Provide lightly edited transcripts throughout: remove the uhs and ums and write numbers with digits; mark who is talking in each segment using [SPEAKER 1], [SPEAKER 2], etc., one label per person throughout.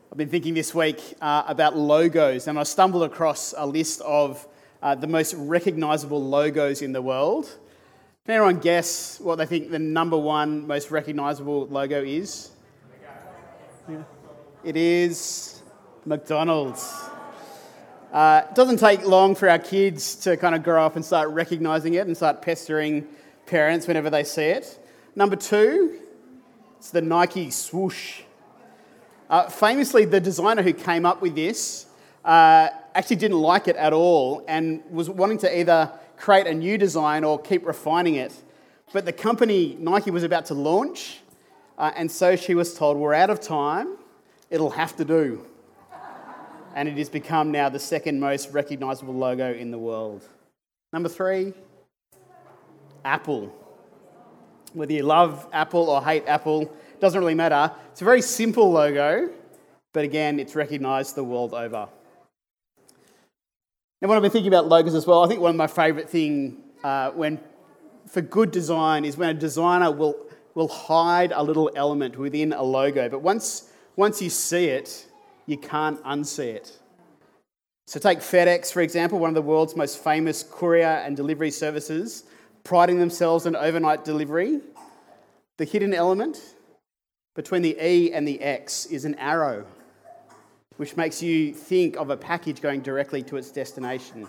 [SPEAKER 1] I've been thinking this week about logos, and I stumbled across a list of the most recognisable logos in the world. Can anyone guess what they think the number one most recognisable logo is? Yeah. It is McDonald's. It doesn't take long for our kids to kind of grow up and start recognising it and start pestering parents whenever they see it. Number two, it's the Nike swoosh. Famously, the designer who came up with this actually didn't like it at all and was wanting to either create a new design or keep refining it. But the company, Nike, was about to launch, and so she was told, "We're out of time, it'll have to do." And it has become now the second most recognisable logo in the world. Number three, Apple. Whether you love Apple or hate Apple, doesn't really matter. It's a very simple logo, but again, it's recognised the world over. Now, when I've been thinking about logos as well, I think one of my favourite things for good design is when a designer will hide a little element within a logo, but once you see it, you can't unsee it. So take FedEx, for example, one of the world's most famous courier and delivery services, priding themselves on overnight delivery. The hidden element between the E and the X is an arrow, which makes you think of a package going directly to its destination.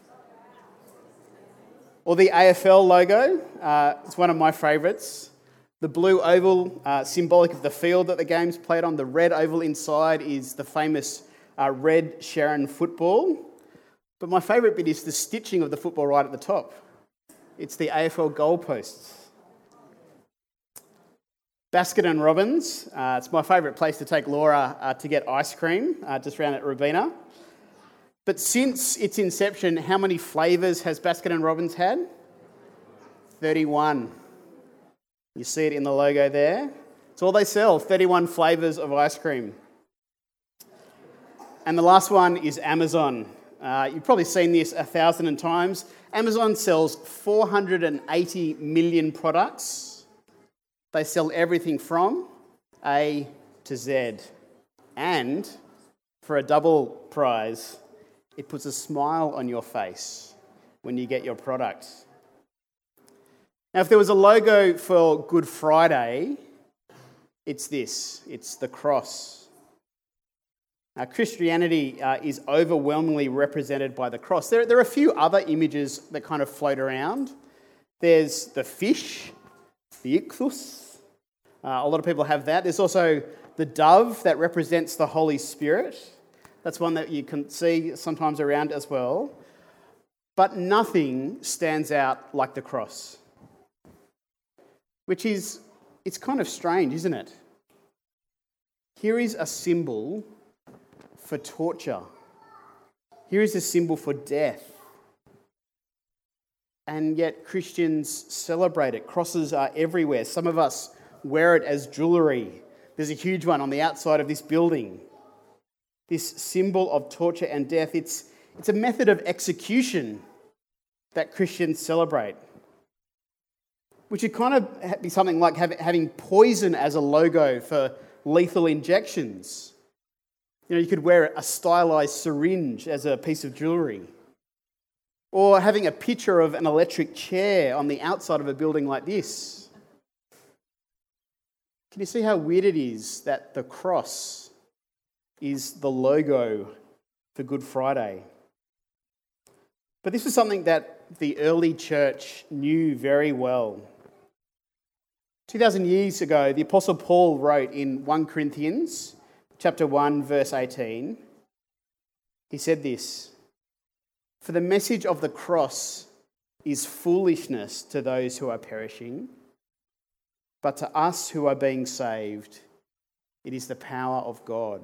[SPEAKER 1] Or the AFL logo, it's one of my favourites. The blue oval, symbolic of the field that the game's played on. The red oval inside is the famous red Sharon football. But my favourite bit is the stitching of the football right at the top. It's the AFL goalposts. Baskin and Robbins, it's my favourite place to take Laura to get ice cream, just round at Robina. But since its inception, how many flavours has Baskin and Robbins had? 31. You see it in the logo there. It's all they sell, 31 flavours of ice cream. And the last one is Amazon. You've probably seen this 1,000 times. Amazon sells 480 million products. They sell everything from A to Z. And for a double prize, it puts a smile on your face when you get your product. Now, if there was a logo for Good Friday, it's this. It's the cross. Now, Christianity is overwhelmingly represented by the cross. There are a few other images that kind of float around. There's the fish, the ichthus. A lot of people have that. There's also the dove that represents the Holy Spirit. That's one that you can see sometimes around as well. But nothing stands out like the cross. Which is, it's kind of strange, isn't it? Here is a symbol for torture. Here is a symbol for death. And yet Christians celebrate it. Crosses are everywhere. Some of us wear it as jewellery. There's a huge one on the outside of this building. This symbol of torture and death, it's a method of execution that Christians celebrate. Which would kind of be something like having poison as a logo for lethal injections. You know, you could wear a stylised syringe as a piece of jewellery. Or having a picture of an electric chair on the outside of a building like this. Can you see how weird it is that the cross is the logo for Good Friday? But this was something that the early church knew very well. 2,000 years ago, the Apostle Paul wrote in 1 Corinthians chapter 1, verse 18, he said this, "For the message of the cross is foolishness to those who are perishing, but to us who are being saved, it is the power of God."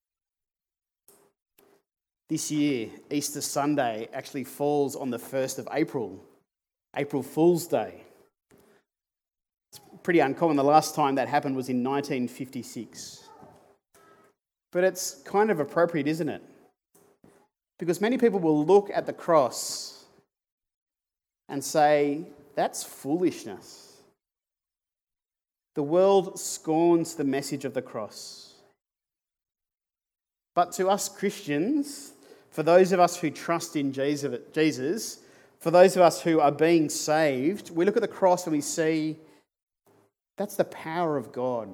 [SPEAKER 1] This year, Easter Sunday actually falls on the 1st of April, April Fool's Day. It's pretty uncommon. The last time that happened was in 1956. But it's kind of appropriate, isn't it? Because many people will look at the cross and say, that's foolishness. The world scorns the message of the cross. But to us Christians, for those of us who trust in Jesus, for those of us who are being saved, we look at the cross and we see that's the power of God.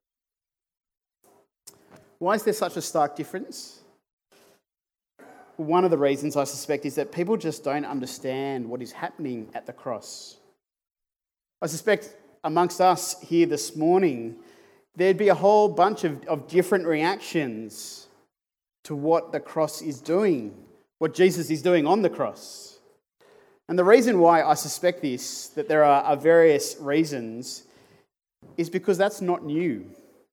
[SPEAKER 1] Why is there such a stark difference? One of the reasons, I suspect, is that people just don't understand what is happening at the cross. I suspect amongst us here this morning, there'd be a whole bunch of different reactions to what the cross is doing, what Jesus is doing on the cross. And the reason why I suspect this, that there are various reasons, is because that's not new.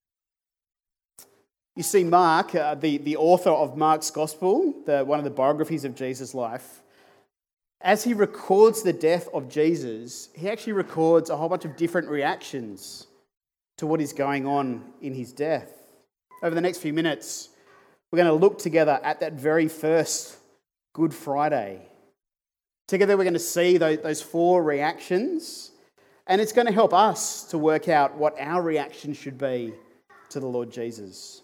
[SPEAKER 1] You see, Mark, the author of Mark's Gospel, one of the biographies of Jesus' life, as he records the death of Jesus, he actually records a whole bunch of different reactions to what is going on in his death. Over the next few minutes, we're going to look together at that very first Good Friday. Together we're going to see those 4 reactions, and it's going to help us to work out what our reaction should be to the Lord Jesus.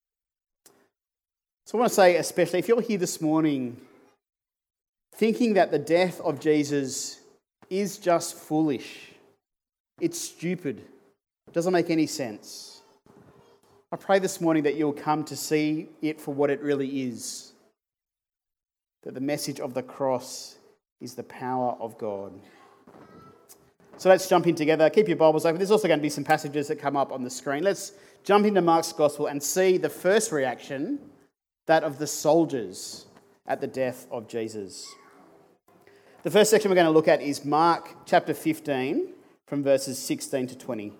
[SPEAKER 1] So I want to say, especially if you're here this morning thinking that the death of Jesus is just foolish, it's stupid, it doesn't make any sense, I pray this morning that you'll come to see it for what it really is, that the message of the cross is the power of God. So let's jump in together. Keep your Bibles open. There's also going to be some passages that come up on the screen. Let's jump into Mark's Gospel and see the first reaction, that of the soldiers at the death of Jesus. The first section we're going to look at is Mark chapter 15 from verses 16 to 20.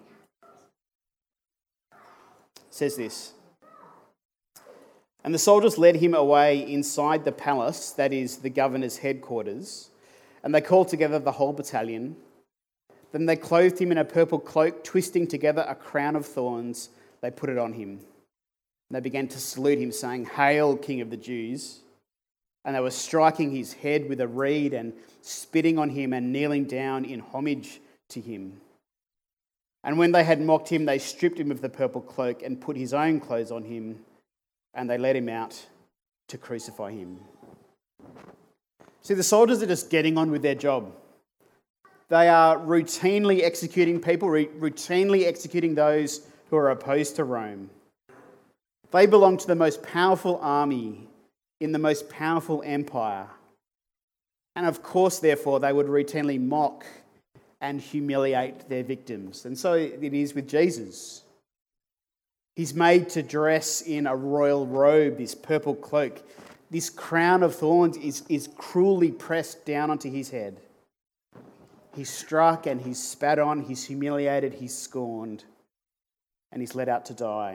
[SPEAKER 1] It says this: "And the soldiers led him away inside the palace, that is, the governor's headquarters, and they called together the whole battalion. Then they clothed him in a purple cloak, twisting together a crown of thorns. They put it on him. And they began to salute him, saying, 'Hail, King of the Jews!' And they were striking his head with a reed and spitting on him and kneeling down in homage to him. And when they had mocked him, they stripped him of the purple cloak and put his own clothes on him, and they led him out to crucify him." See, the soldiers are just getting on with their job. They are routinely executing people, routinely executing those who are opposed to Rome. They belong to the most powerful army in the most powerful empire. And of course, therefore, they would routinely mock and humiliate their victims. And so it is with Jesus. He's made to dress in a royal robe, this purple cloak. This crown of thorns is cruelly pressed down onto his head. He's struck and he's spat on, he's humiliated, he's scorned, and he's led out to die.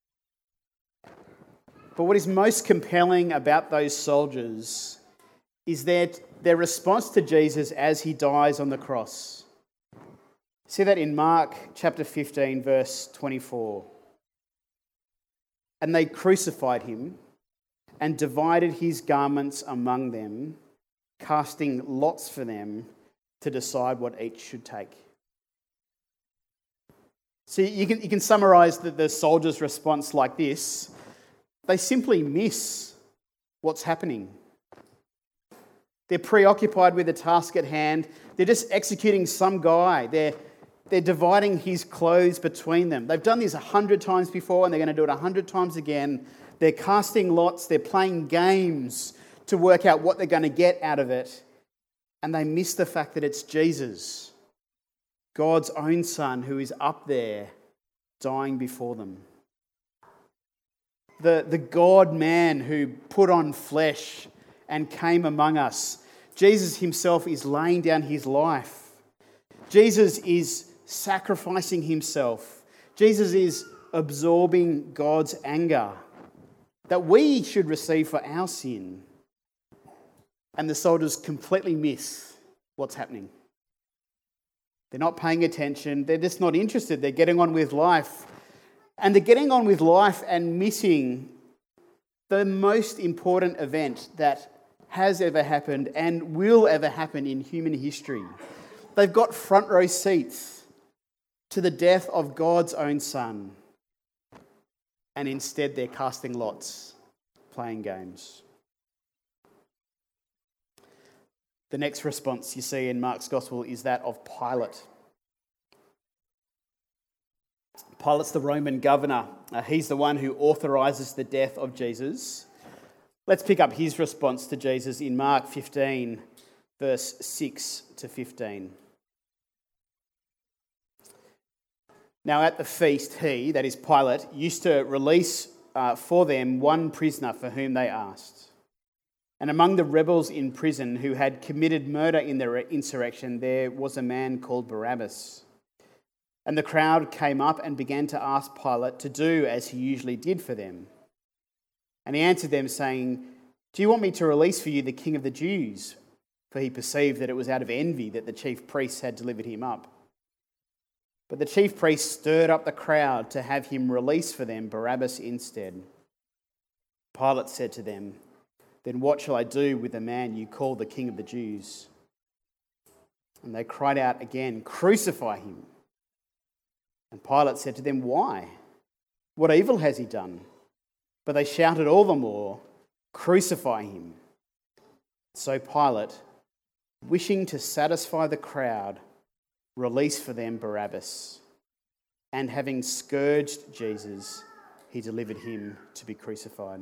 [SPEAKER 1] But what is most compelling about those soldiers is their response to Jesus as he dies on the cross. See that in Mark chapter 15, verse 24. "And they crucified him and divided his garments among them, casting lots for them to decide what each should take." See, you can summarise the soldiers' response like this. They simply miss what's happening. They're preoccupied with the task at hand. They're just executing some guy. They're dividing his clothes between them. They've done this 100 times before and they're going to do it 100 times again. They're casting lots. They're playing games to work out what they're going to get out of it. And they miss the fact that it's Jesus, God's own Son, who is up there dying before them. The God-man who put on flesh and came among us. Jesus himself is laying down his life. Jesus is sacrificing himself. Jesus is absorbing God's anger that we should receive for our sin. And the soldiers completely miss what's happening. They're not paying attention. They're just not interested. They're getting on with life. And they're getting on with life and missing the most important event that has ever happened and will ever happen in human history. They've got front row seats to the death of God's own Son. And instead they're casting lots playing games. The next response you see in Mark's Gospel is that of Pilate. Pilate's the Roman governor. He's the one who authorises the death of Jesus. Let's pick up his response to Jesus in Mark 15, verse 6 to 15. Now at the feast, he, that is Pilate, used to release for them one prisoner for whom they asked. And among the rebels in prison who had committed murder in the insurrection, there was a man called Barabbas. And the crowd came up and began to ask Pilate to do as he usually did for them. And he answered them, saying, "Do you want me to release for you the King of the Jews?" For he perceived that it was out of envy that the chief priests had delivered him up. But the chief priests stirred up the crowd to have him release for them Barabbas instead. Pilate said to them, "Then what shall I do with the man you call the King of the Jews?" And they cried out again, "Crucify him." And Pilate said to them, "Why? What evil has he done?" But they shouted all the more, "Crucify him." So Pilate, wishing to satisfy the crowd, released for them Barabbas. And having scourged Jesus, he delivered him to be crucified.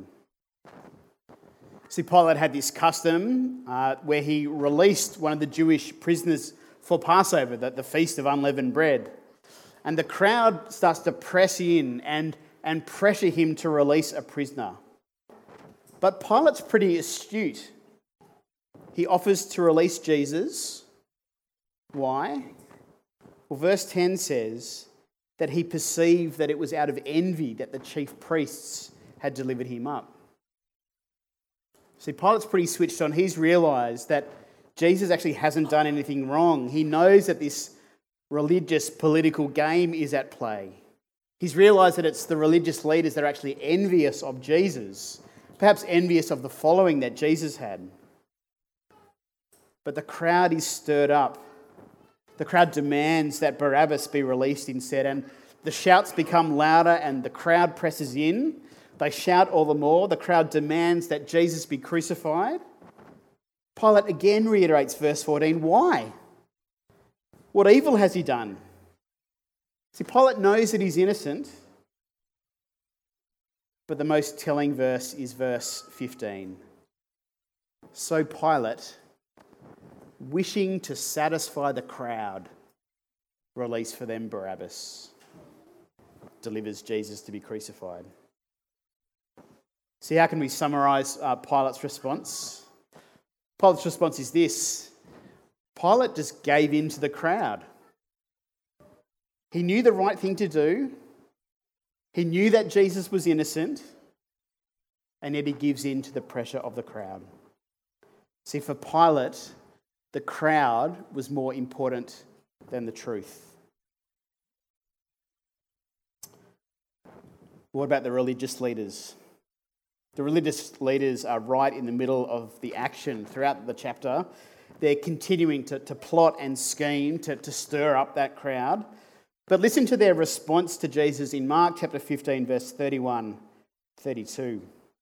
[SPEAKER 1] See, Pilate had this custom where he released one of the Jewish prisoners for Passover, the Feast of Unleavened Bread. And the crowd starts to press in and pressure him to release a prisoner. But Pilate's pretty astute. He offers to release Jesus. Why? Well, verse 10 says that he perceived that it was out of envy that the chief priests had delivered him up. See, Pilate's pretty switched on. He's realised that Jesus actually hasn't done anything wrong. He knows that this religious political game is at play. He's realised that it's the religious leaders that are actually envious of Jesus, perhaps envious of the following that Jesus had. But the crowd is stirred up. The crowd demands that Barabbas be released instead, and the shouts become louder and the crowd presses in. They shout all the more. The crowd demands that Jesus be crucified. Pilate again reiterates verse 14, "Why? What evil has he done?" See, Pilate knows that he's innocent, but the most telling verse is verse 15. So Pilate, wishing to satisfy the crowd, released for them Barabbas, delivers Jesus to be crucified. See, how can we summarise Pilate's response? Pilate's response is this: Pilate just gave in to the crowd. He knew the right thing to do. He knew that Jesus was innocent, and yet he gives in to the pressure of the crowd. See, for Pilate, the crowd was more important than the truth. What about the religious leaders? The religious leaders are right in the middle of the action throughout the chapter. They're continuing to plot and scheme to stir up that crowd. But listen to their response to Jesus in Mark chapter 15, verse 31-32.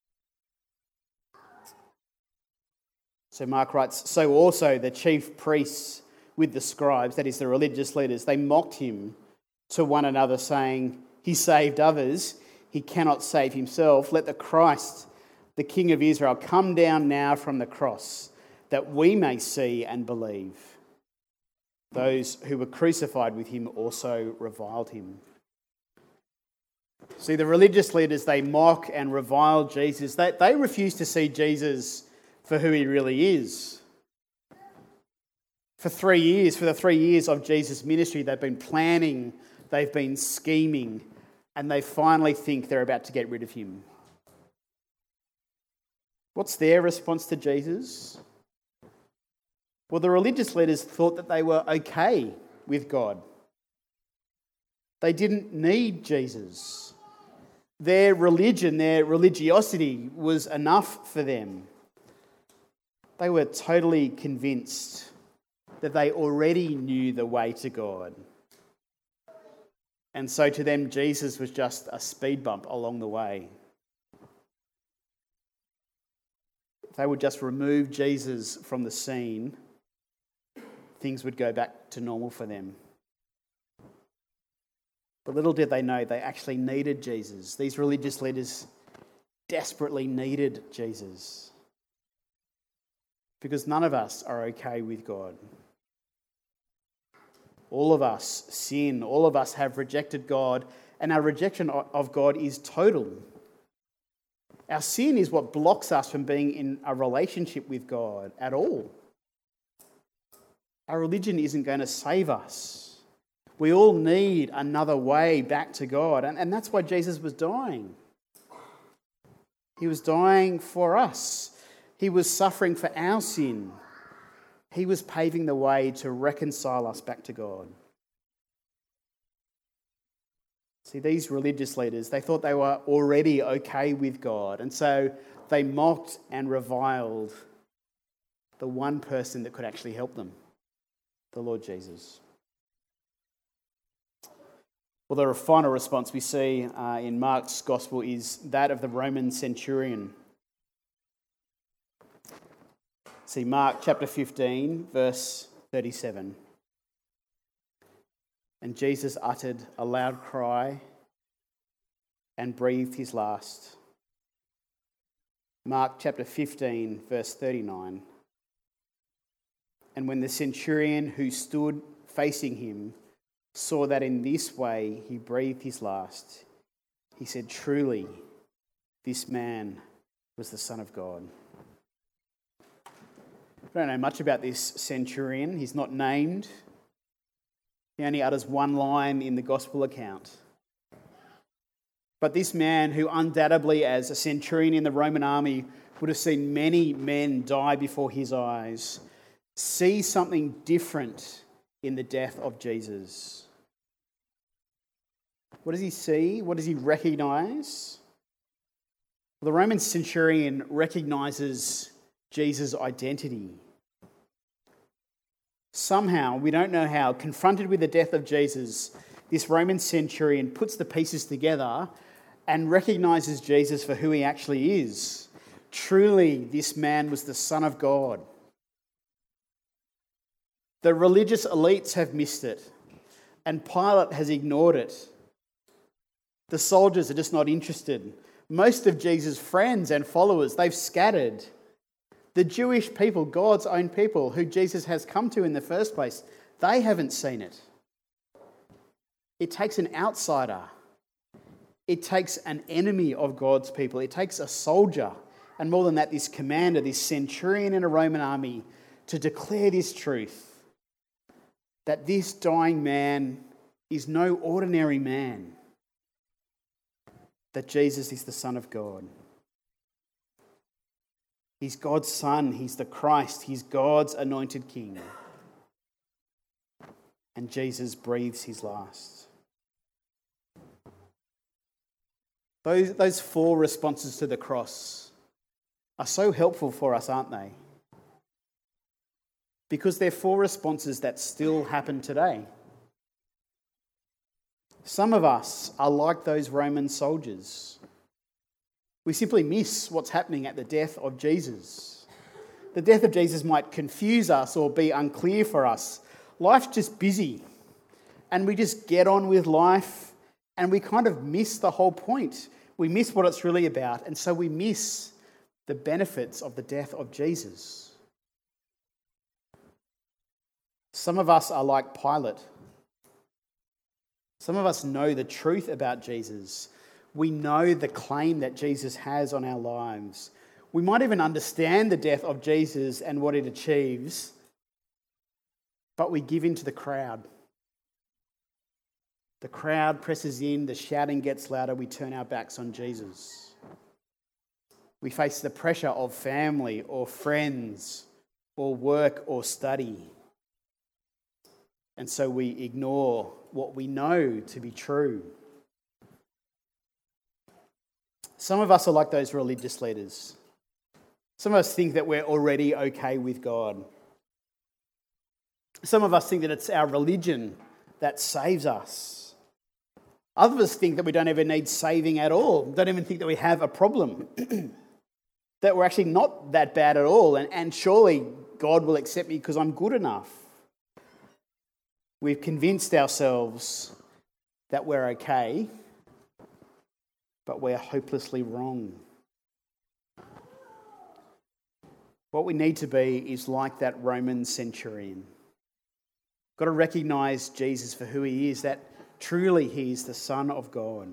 [SPEAKER 1] So Mark writes, "So also the chief priests with the scribes," that is the religious leaders, "they mocked him to one another, saying, 'He saved others, he cannot save himself. Let the Christ, the King of Israel, come down now from the cross, that we may see and believe.' Those who were crucified with him also reviled him." See, the religious leaders, they mock and revile Jesus. They refuse to see Jesus for who he really is. For the 3 years of Jesus' ministry, they've been planning, they've been scheming, and they finally think they're about to get rid of him. What's their response to Jesus? Well, the religious leaders thought that they were okay with God. They didn't need Jesus. Their religion, their religiosity was enough for them. They were totally convinced that they already knew the way to God. And so to them, Jesus was just a speed bump along the way. if they would just remove Jesus from the scene, things would go back to normal for them. But little did they know they actually needed Jesus. These religious leaders desperately needed Jesus. Because none of us are okay with God. All of us sin. All of us have rejected God, and our rejection of God is total. Our sin is what blocks us from being in a relationship with God at all. Our religion isn't going to save us. We all need another way back to God, and that's why Jesus was dying. He was dying for us. He was suffering for our sin. He was paving the way to reconcile us back to God. See, these religious leaders, they thought they were already okay with God, and so they mocked and reviled the one person that could actually help them, the Lord Jesus. Well, the final response we see in Mark's Gospel is that of the Roman centurion. See, Mark chapter 15, verse 37. And Jesus uttered a loud cry and breathed his last. Mark chapter 15, verse 39. And when the centurion who stood facing him saw that in this way he breathed his last, he said, "Truly, this man was the Son of God." I don't know much about this centurion. He's not named. He only utters one line in the gospel account. But this man, who undoubtedly as a centurion in the Roman army would have seen many men die before his eyes, sees something different in the death of Jesus. What does he see? What does he recognise? Well, the Roman centurion recognises Jesus' identity. Somehow, we don't know how, confronted with the death of Jesus, this Roman centurion puts the pieces together and recognises Jesus for who he actually is. Truly, this man was the Son of God. The religious elites have missed it, and Pilate has ignored it. The soldiers are just not interested. Most of Jesus' friends and followers, they've scattered. The Jewish people, God's own people, who Jesus has come to in the first place, they haven't seen it. It takes an outsider. It takes an enemy of God's people. It takes a soldier, and more than that, this commander, this centurion in a Roman army, to declare this truth, that this dying man is no ordinary man, that Jesus is the Son of God. He's God's Son, he's the Christ, he's God's anointed King. And Jesus breathes his last. Those four responses to the cross are so helpful for us, aren't they? Because they're four responses that still happen today. Some of us are like those Roman soldiers. We simply miss what's happening at the death of Jesus. The death of Jesus might confuse us or be unclear for us. Life's just busy, and we just get on with life, and we kind of miss the whole point. We miss what it's really about, and so we miss the benefits of the death of Jesus. Some of us are like Pilate. Some of us know the truth about Jesus. We know the claim that Jesus has on our lives. We might even understand the death of Jesus and what it achieves, but we give in to the crowd. The crowd presses in, the shouting gets louder, we turn our backs on Jesus. We face the pressure of family or friends or work or study. And so we ignore what we know to be true. Some of us are like those religious leaders. Some of us think that we're already okay with God. Some of us think that it's our religion that saves us. Others think that we don't ever need saving at all, don't even think that we have a problem. that we're actually not that bad at all, and surely God will accept me because I'm good enough. We've convinced ourselves that we're okay, but we're hopelessly wrong. What we need to be is like that Roman centurion. We've got to recognise Jesus for who he is, that truly he is the Son of God.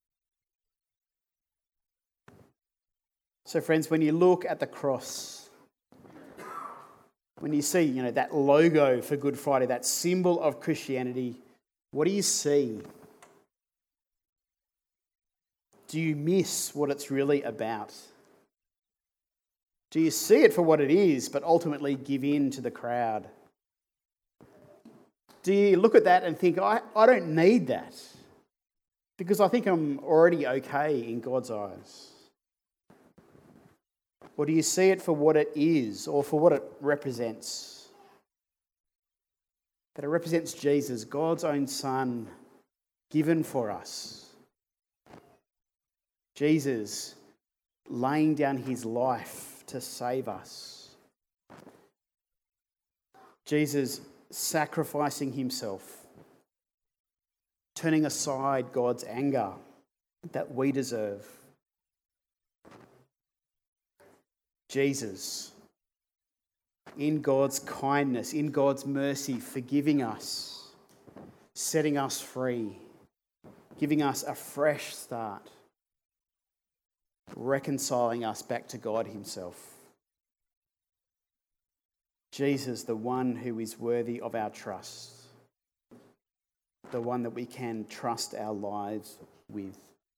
[SPEAKER 1] So friends, when you look at the cross, when you see, that logo for Good Friday, that symbol of Christianity, what do you see? Do you miss what it's really about? Do you see it for what it is, but ultimately give in to the crowd? Do you look at that and think, I don't need that, because I think I'm already okay in God's eyes? Or do you see it for what it is, or for what it represents? That it represents Jesus, God's own Son, given for us. Jesus laying down his life to save us. Jesus sacrificing himself, turning aside God's anger that we deserve. Jesus, in God's kindness, in God's mercy, forgiving us, setting us free, giving us a fresh start, reconciling us back to God himself. Jesus, the one who is worthy of our trust, the one that we can trust our lives with.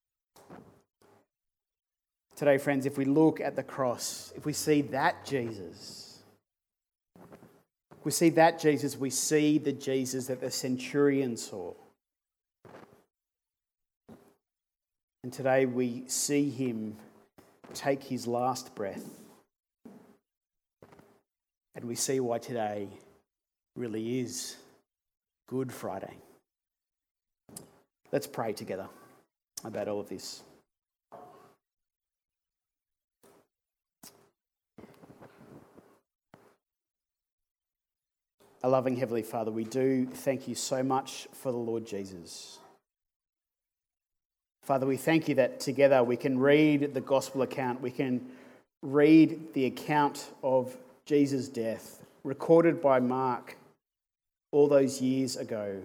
[SPEAKER 1] Today, friends, if we look at the cross, if we see that Jesus, we see the Jesus that the centurion saw. And today we see him take his last breath. And we see why today really is Good Friday. Let's pray together about all of this. Our loving Heavenly Father, we do thank you so much for the Lord Jesus. Father, we thank you that together we can read the gospel account, we can read the account of Jesus' death, recorded by Mark all those years ago.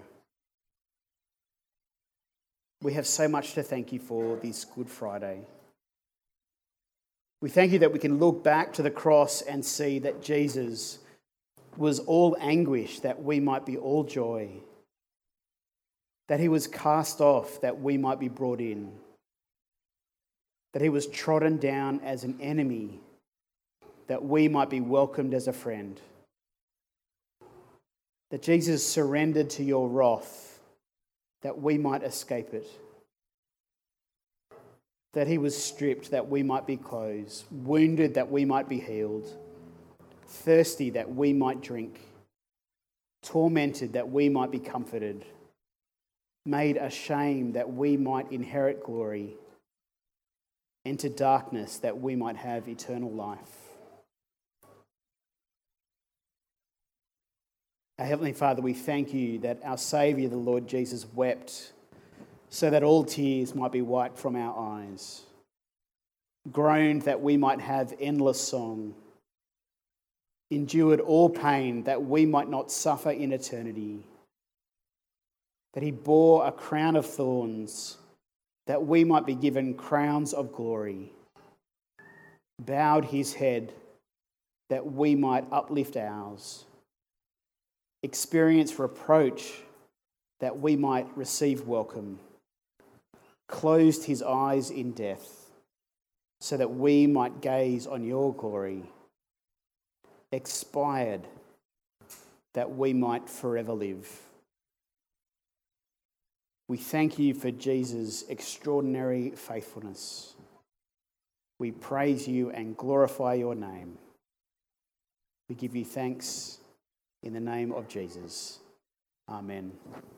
[SPEAKER 1] We have so much to thank you for this Good Friday. We thank you that we can look back to the cross and see that Jesus was all anguish that we might be all joy, that he was cast off that we might be brought in, that he was trodden down as an enemy that we might be welcomed as a friend, that Jesus surrendered to your wrath that we might escape it, that he was stripped that we might be clothed, wounded that we might be healed, thirsty that we might drink, tormented that we might be comforted, made ashamed that we might inherit glory, into darkness that we might have eternal life. Our Heavenly Father, we thank you that our Saviour, the Lord Jesus, wept so that all tears might be wiped from our eyes, groaned that we might have endless song, endured all pain that we might not suffer in eternity, that he bore a crown of thorns that we might be given crowns of glory, bowed his head that we might uplift ours, experience reproach that we might receive welcome, closed his eyes in death so that we might gaze on your glory, expired that we might forever live. We thank you for Jesus' extraordinary faithfulness. We praise you and glorify your name. We give you thanks in the name of Jesus. Amen.